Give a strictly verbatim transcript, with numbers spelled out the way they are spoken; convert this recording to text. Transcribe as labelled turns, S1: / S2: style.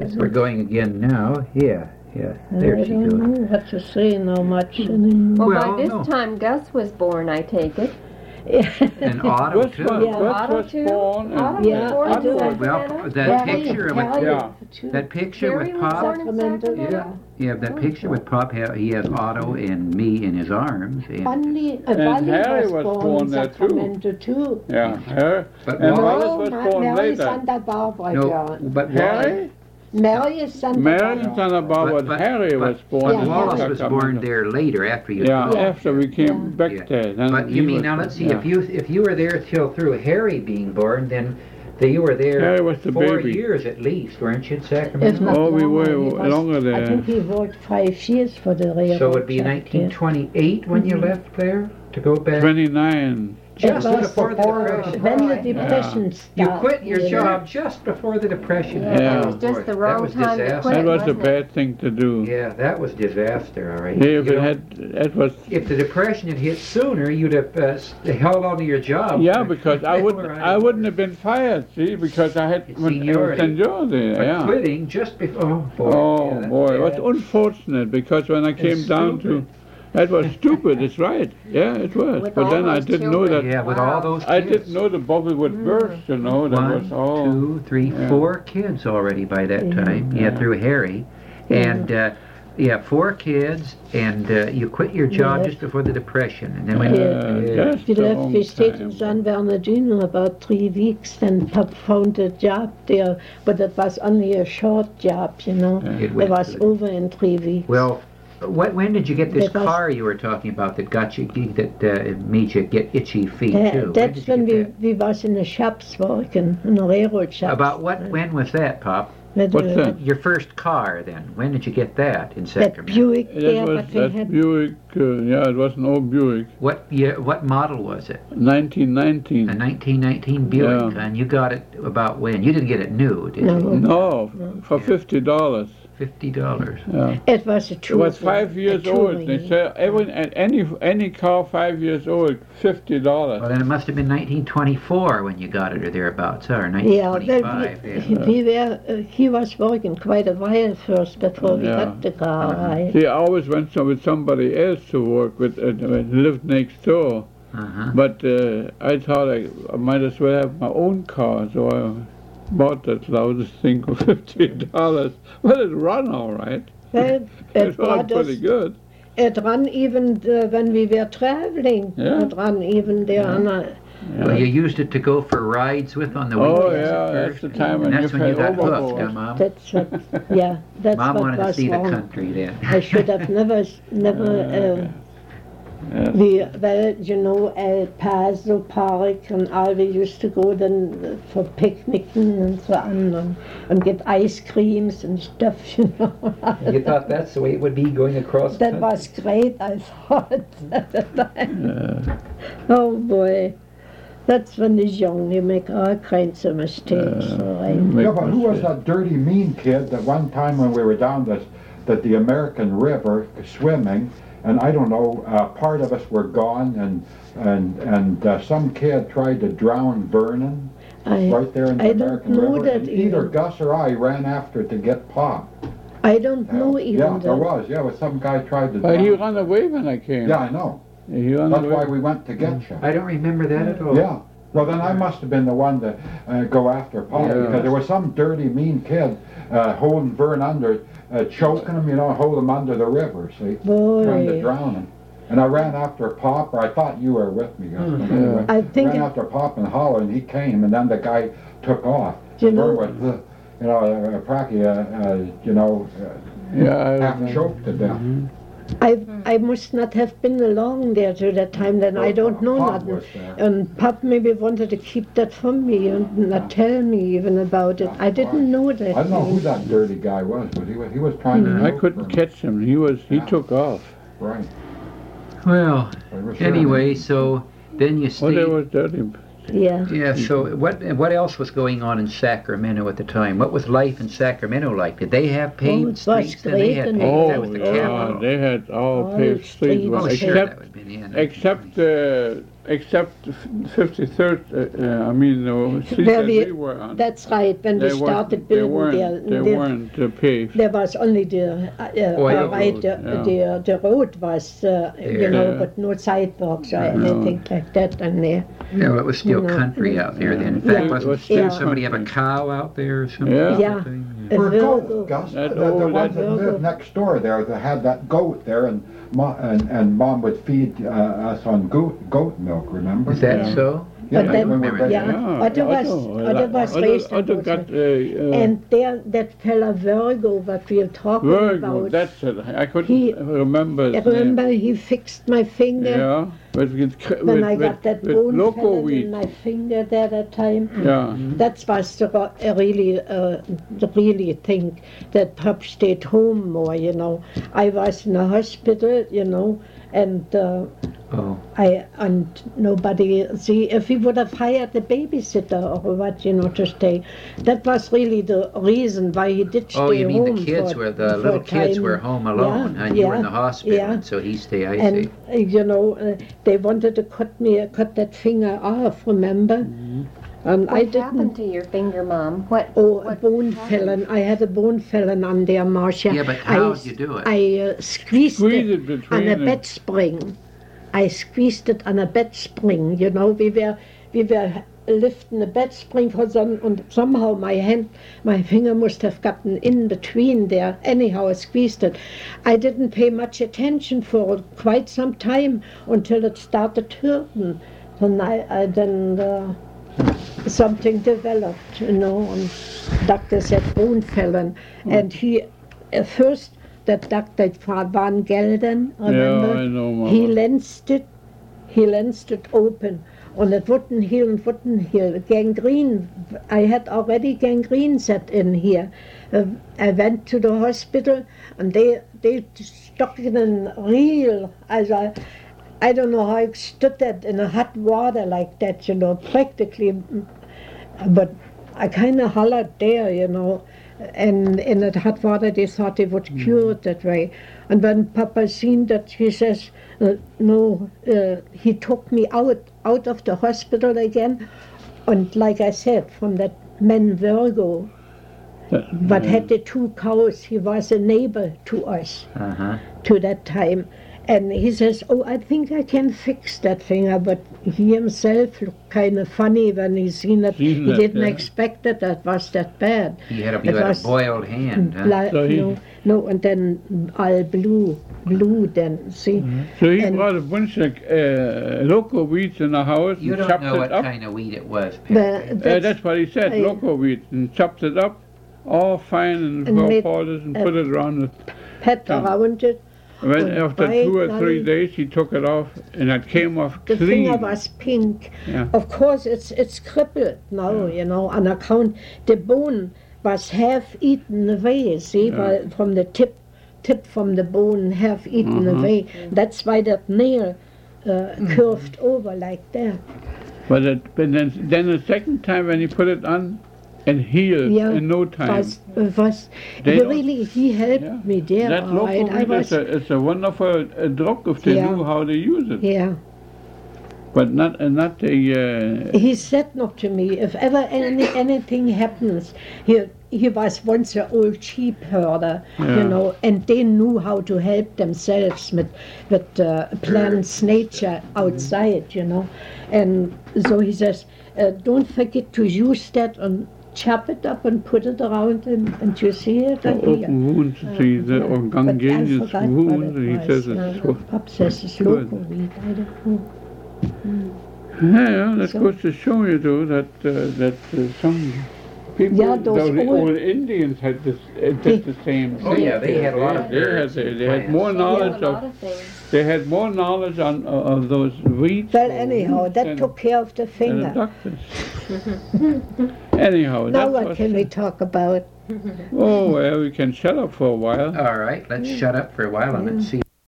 S1: Yes, we're going again now. Yeah, yeah. There
S2: I
S1: she
S2: don't
S1: goes.
S2: know what to say now much anymore.
S3: Well,
S1: Well,
S3: by this
S1: no.
S3: time Gus was born, I take it.
S1: And Otto,
S4: Gus
S1: too.
S4: was,
S2: Yeah.
S4: Gus
S3: Otto
S4: was
S3: too?
S4: born. and-
S3: Otto
S2: Yeah,
S3: was born
S2: I
S3: in
S2: do.
S3: Sacramento?
S1: Well, that picture with
S4: Yeah.
S1: that picture
S3: Harry
S1: with
S3: was
S1: Pop.
S3: born in
S2: Sacramento.
S3: Sacramento?
S1: Yeah, yeah. That picture with Pop. ha- He has Otto and me in his arms. And,
S2: Bunny, uh,
S4: And
S2: Bunny
S4: Harry
S2: was,
S4: was
S2: born,
S4: born
S2: in
S4: there, too.
S2: Sacramento too.
S4: Yeah, her.
S1: but
S4: And
S1: Wallace,
S4: Wallace was
S2: Ma-
S4: born
S2: Mary
S4: later.
S2: Santa Barbara
S1: no,
S2: girl.
S1: but Wallace,
S4: Harry?
S2: Mary is Santa
S4: Mary
S2: Barbara.
S4: Santa Barbara,
S1: But-
S4: but,
S1: but-
S4: Harry
S1: but-
S4: was born
S2: Yeah,
S4: in
S1: Wallace
S2: Harry.
S1: was born
S4: Sacramento.
S1: there later after you.
S4: Yeah,
S2: Yeah.
S4: after we came
S2: Yeah.
S4: back
S1: Yeah.
S4: there. Then
S1: But
S4: he
S1: you mean
S4: was-
S1: now? Let's see.
S4: yeah.
S1: If you if you were there till through Harry being born, then that you were there
S4: Harry was the
S1: four
S4: baby.
S1: years at least, weren't you, in
S2: It
S1: Sacramento?
S2: was
S4: Oh, we
S2: longer.
S4: were
S2: He was-
S4: longer
S2: I
S4: there.
S2: think he worked five years for the railroad.
S1: So it'd be
S2: chapter.
S1: nineteen twenty-eight when you
S2: Mhm.
S1: left there to go back.
S4: twenty-nine.
S1: Just
S2: It was
S1: before the
S2: before-
S1: Depression.
S2: When the depression
S1: You
S2: started.
S1: quit your
S2: you know.
S1: job just before the Depression.
S3: Yeah,
S4: Yeah.
S3: it was just
S1: boy,
S3: the
S1: that
S3: wrong
S1: was
S3: time to
S1: disaster.
S3: quit.
S4: That was a
S3: wasn't it?
S4: bad thing to do.
S1: Yeah, that was disaster, all right.
S4: Yeah,
S1: You
S4: if it
S1: know,
S4: had, that was.
S1: if the Depression had hit sooner, you'd have uh, s- held on to your job.
S4: Yeah, because I
S1: They
S4: wouldn't,
S1: were
S4: I wouldn't have been fired. See, because I had when-
S1: Seniority.
S4: seniority.
S1: But
S4: Yeah.
S1: quitting just before. Oh, boy.
S4: Oh
S1: yeah, that's
S4: boy, it was
S1: bad.
S4: unfortunate because when I came down to, that was stupid. It's right. Yeah, it was.
S3: With
S4: But
S3: all
S4: then I
S3: those
S4: didn't know that.
S3: children.
S1: Yeah, with
S3: Wow.
S1: all those kids.
S4: I didn't know the bubble would burst. You know, that
S1: One,
S4: was all.
S1: two, three,
S4: Yeah.
S1: four kids already by that
S2: Yeah.
S1: time. Yeah,
S4: Yeah.
S1: through Harry. And, uh, yeah, four kids, and uh, you quit your job
S2: Yeah.
S1: just before the Depression. And then when
S4: Uh,
S1: Yeah.
S4: just
S2: We
S4: a
S2: left,
S4: long
S2: we stayed
S4: time.
S2: in San Bernardino about three weeks, then Pop found a job there, but it was only a short job, you know.
S4: Yeah.
S1: It
S2: It
S1: went
S2: was
S1: good.
S2: over in three weeks.
S1: Well, what, when did you get this
S2: That was-
S1: car you were talking about that got you, that uh, made you get itchy feet
S2: Tha-
S1: too?
S2: that's
S1: did you
S2: when
S1: get
S2: we,
S1: that?
S2: we was in the shops working, in the railroad shops.
S1: About what? When was that, Pop?
S2: With
S4: What's
S2: the-
S4: that?
S1: Your first car, then? When did you get that in
S2: That
S1: Sacramento?
S2: Buick there,
S4: That was
S2: but we
S4: that
S2: had
S4: Buick. Uh, yeah, it was an old Buick,
S1: What year? What model was it?
S4: nineteen nineteen.
S1: A nineteen nineteen Buick,
S4: Yeah.
S1: and you got it about when? You didn't get it new, did
S2: No.
S1: you?
S4: No, for
S1: Yeah.
S4: fifty dollars.
S1: Fifty dollars.
S4: Yeah.
S2: It was a
S4: It
S2: touring.
S4: was five
S2: a
S4: years old.
S2: touring.
S4: They say every and any any car five years old, fifty dollars.
S1: Well, then it must have been nineteen twenty-four when you got it, or thereabouts, or nineteen
S2: Yeah,
S1: twenty-five.
S2: well,
S1: yeah.
S2: we, we were, uh, he was working quite a while first before we
S4: Yeah.
S2: got the car,
S1: Uh-huh.
S2: right?
S4: See, I always went some, with somebody else to work with, uh, uh, lived next door.
S1: Uh-huh.
S4: But uh, I thought I, I might as well have my own car, so I bought that loudest thing for fifty dollars. Well, it run all right.
S2: Well,
S4: It
S2: it,
S4: ran
S2: brought us,
S4: pretty good.
S2: it ran even uh, when we were traveling.
S4: Yeah.
S2: It ran even there.
S4: Yeah.
S2: On a,
S4: Yeah.
S1: Well, you used it to go for rides with on the
S4: Oh,
S1: weekends
S4: yeah,
S1: at
S4: that's
S1: first.
S4: the time when
S1: and that's
S4: you
S1: when you
S4: fell
S1: got hooked,
S4: overboard.
S1: huh, Mom?
S2: that's what, yeah, that's
S1: Mom
S2: what
S1: wanted to
S2: was
S1: see
S2: wrong.
S1: the country then.
S2: I should have never, never.
S4: Uh,
S2: Uh,
S4: Yes.
S2: we, well, you know, El Paso Park and all, we used to go then for picnicking and so on, and, and get ice creams and stuff, you know.
S1: You thought that's the way it would be going across
S2: That
S1: the
S2: was great, I thought, at the time.
S4: Uh,
S2: Oh boy, that's when you're young, you make all kinds of mistakes,
S4: Uh,
S2: all right.
S4: make
S5: Yeah, but who was
S4: mistakes.
S5: that dirty mean kid that one time when we were down this, that the American River swimming, and I don't know, uh, part of us were gone, and and and uh, some kid tried to drown Vernon
S2: I,
S5: right there in the
S2: I don't
S5: American
S2: know
S5: River.
S2: that
S5: and either
S2: even.
S5: Gus or I ran after to get Pop.
S2: I don't know even
S5: Yeah, there
S2: that.
S5: was. Yeah, was some guy tried to.
S4: But he
S5: drown.
S4: ran away when I came.
S5: Yeah, I know.
S4: He ran
S5: That's
S4: away.
S5: why we went to get you.
S1: I don't remember that at all.
S5: Yeah. Well, then I must have been the one to uh, go after Pop,
S4: Yeah.
S5: because there was some dirty, mean kid uh, holding Vern under, uh, choking him, you know, hold him under the river, see, trying to
S2: Boy,
S5: drown him. And I ran after Pop, or I thought you were with me, Gus.
S1: Hmm.
S5: but anyway,
S2: I think
S5: ran
S2: it-
S5: after Pop and hollered, and he came, and then the guy took off.
S2: You
S5: Vern
S2: know-
S5: was, uh, you know, uh, Pracky, uh, uh, you know, uh,
S4: Yeah, I
S5: half
S4: remember.
S5: choked to death.
S4: Mhm.
S2: I I must not have been along there to that time, then I don't know
S5: Pop
S2: nothing.
S5: was there.
S2: And Pop maybe wanted to keep that from me and not tell me even about it. I didn't know that.
S5: I don't know who that dirty guy was, but he was, he was trying to
S4: I
S5: choke
S4: couldn't
S5: Vern.
S4: catch him. He was. He
S5: Yeah.
S4: took off.
S5: Right.
S1: Well,
S5: But it was sure-
S1: anyway, so then you
S4: Oh,
S1: stayed.
S4: there was dirty.
S2: Yeah.
S1: Yeah, so what what else was going on in Sacramento at the time? What was life in Sacramento like? Did they have paved
S2: Oh, it was
S1: streets? Then they
S2: great
S1: had
S2: and-
S1: paved,
S4: Oh,
S1: that was the
S4: yeah,
S1: capital.
S4: they had all
S2: All
S4: paved streets.
S2: streets.
S4: Well,
S1: Oh, sure, that
S4: except
S1: would have been in.
S4: except uh, except fifty-third, uh, uh, I mean, the street
S2: Where
S4: that
S2: we-
S4: we were on.
S2: That's right, when we
S4: They weren't-
S2: started
S4: they
S2: building
S4: weren't,
S2: there.
S4: They
S2: there-
S4: weren't uh, paved.
S2: There was only the, uh, uh,
S1: Oil
S2: right,
S1: road,
S2: the,
S4: yeah.
S2: the, the road was, uh, you
S1: Yeah.
S2: know, but no sidewalks or
S4: No.
S2: anything like that in there.
S1: No, it was still
S2: No.
S1: country out there then. In
S4: Yeah.
S1: fact,
S4: It
S1: wasn't
S4: was still
S2: Yeah.
S1: somebody have a
S4: country.
S1: cow out there or something?
S4: Yeah.
S2: Yeah.
S1: Yeah.
S5: For
S2: A
S5: goats,
S2: Virgo.
S5: Gus, the,
S4: That
S5: the
S4: old-
S5: ones
S4: that
S5: that lived
S2: Virgo.
S5: next door there, they had that goat there, and mom, and, and mom would feed uh, us on goat, goat milk, remember?
S1: Is that
S2: Yeah.
S1: so?
S5: Yeah,
S2: But then-
S5: when we were
S2: yeah.
S5: babies.
S2: Otto was- Otto was raised in
S4: Otto got, uh, uh,
S2: And there, that fella Virgo, what we're talking
S4: very good,
S2: about,
S4: that's it. I couldn't
S2: He-
S4: remember
S2: I
S4: his name.
S2: remember he fixed my finger
S4: Yeah, but with, cr-
S2: when
S4: with,
S2: I got
S4: with,
S2: that
S4: with
S2: bone
S4: loco
S2: fell in
S4: weed.
S2: my finger there that time.
S4: Yeah,
S2: That was the, ro- I really, uh, really think that Pop stayed home more, you know. I was in a hospital, you know, and uh,
S1: Oh,
S2: I and nobody. See, if we would have hired a babysitter or what, you know, to stay, that was really the reason why he did stay
S1: oh, you mean
S2: home
S1: the kids
S2: for-
S1: were, the
S2: for
S1: little
S2: a
S1: kids
S2: time.
S1: were home alone
S2: Yeah,
S1: and you were in
S2: yeah,
S1: the hospital
S2: yeah.
S1: and so he stayed, I
S2: And
S1: see.
S2: uh, you know, uh, they wanted to cut me, cut that finger off. Remember? And
S3: What
S2: I didn't.
S3: happened to your finger, Mom? What?
S2: Oh, a
S3: what
S2: bone
S3: happened?
S2: fell. I had a bone fell on there, Marcia.
S1: Yeah, but
S2: I
S1: how
S2: s-
S1: did you do it?
S2: I uh, squeezed
S4: squeeze
S2: it
S4: it between
S2: on a
S4: and-
S2: bed spring. I squeezed it on a bed spring. You know, we were we were lifting the bed spring for some, and somehow my hand, my finger must have gotten in between there. Anyhow, I squeezed it. I didn't pay much attention for quite some time until it started hurting. And I, I then. Uh, something developed, you know, and doctor said bone fallen. And he, at first, that doctor Van Gelden, remember?
S4: Yeah, I know, Mama.
S2: He lensed it, he lensed it open. And it wouldn't heal and wouldn't heal. Gangrene, I had already gangrene set in here. Uh, I went to the hospital and they, they stuck it in real, as I, I don't know how I stood that in a hot water like that, you know, practically. But I kind of hollered there, you know, and in that hot water they thought they would cure it that way. And when Papa seen that, he says, uh, no, uh, he took me out, out of the hospital again. And like I said, from that man Virgo,
S4: That-
S2: but had the two cows, he was a neighbor to us
S1: Uh-huh.
S2: to that time. And he says, oh, I think I can fix that finger, but he himself looked kind of funny when he seen it.
S4: Seen
S2: He
S4: that,
S2: didn't
S4: yeah.
S2: expect that that was that bad.
S1: He had a,
S2: It
S1: you had
S2: was
S1: a boiled hand, huh?
S2: Bla-
S4: So he-
S2: no, no, and then all blue, blue then, see?
S4: So he
S2: And-
S4: brought a bunch of uh, local weeds in the house
S1: You
S4: and
S1: don't
S4: chopped
S1: know
S4: it
S1: what
S4: up.
S1: kind of weed it was,
S2: But
S1: Pat.
S4: Uh,
S2: that's,
S4: that's what he said,
S2: I-
S4: local weeds, and chopped it up, all fine and,
S2: And
S4: well
S2: made,
S4: powdered, and
S2: uh,
S4: put it around the
S2: pat
S4: um,
S2: around it.
S4: When
S2: and
S4: after
S2: bright
S4: two or three
S2: light.
S4: days, he took it off, and it came off
S2: The
S4: clean.
S2: finger was pink.
S4: Yeah.
S2: Of course, it's it's crippled now, you know, on account the bone was half eaten away, see,
S4: Yeah.
S2: by, from the tip, tip from the bone half eaten
S4: Mhm.
S2: away. That's why that nail uh, curved over like that.
S4: But, it, but then, then the second time when he put it on, it healed
S2: Yeah,
S4: in no time.
S2: Was, uh, was
S4: They
S2: he
S4: don't-
S2: really, he helped
S4: Yeah.
S2: me there,
S4: that
S2: all
S4: local
S2: right. I
S4: weed
S2: was,
S4: is a, it's a wonderful uh, drug if they
S2: Yeah.
S4: knew how to use it.
S2: yeah.
S4: But not uh, not the uh,
S2: He said not to me, if ever any, anything happens, he, he was once an old sheep herder,
S4: Yeah.
S2: you know, and they knew how to help themselves with, with uh, plants, nature outside, you know. And so he says, uh, don't forget to use that and chop it up and put it around and, and you see it.
S4: the
S2: and here.
S4: open wounds, see the
S2: Yeah. But I
S4: gangrenious
S2: forgot what
S4: wounds,
S2: it
S4: and he
S2: was.
S4: says
S2: Uh,
S4: it's so.
S2: Pop says it's
S4: good.
S2: local weed, I don't know.
S4: Yeah, yeah, that
S2: So-
S4: goes to show you, though, that uh, that uh, some people,
S2: Yeah, those
S4: the
S2: old-
S4: old Indians had this, uh, did the same.
S1: Oh, yeah, they had a lot of
S4: They had,
S1: herbs
S4: they,
S1: and
S4: they had
S1: plants.
S4: more
S3: They knew
S4: knowledge
S3: a lot
S4: of,
S3: of things.
S4: they had more knowledge on uh, of those weeds.
S2: Well,
S4: or
S2: anyhow,
S4: roots
S2: that
S4: than-
S2: took care of the
S4: than the
S2: finger.
S4: doctors. Anyhow,
S2: Now
S4: that's
S2: what
S4: what.
S2: can we talk about?
S4: Oh well, we can shut up for a while.
S1: All right, let's shut up for a while and let's see